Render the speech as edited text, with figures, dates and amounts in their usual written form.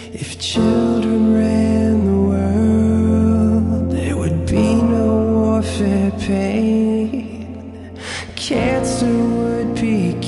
If children ran the world, there would be no warfare pain. Cancer would be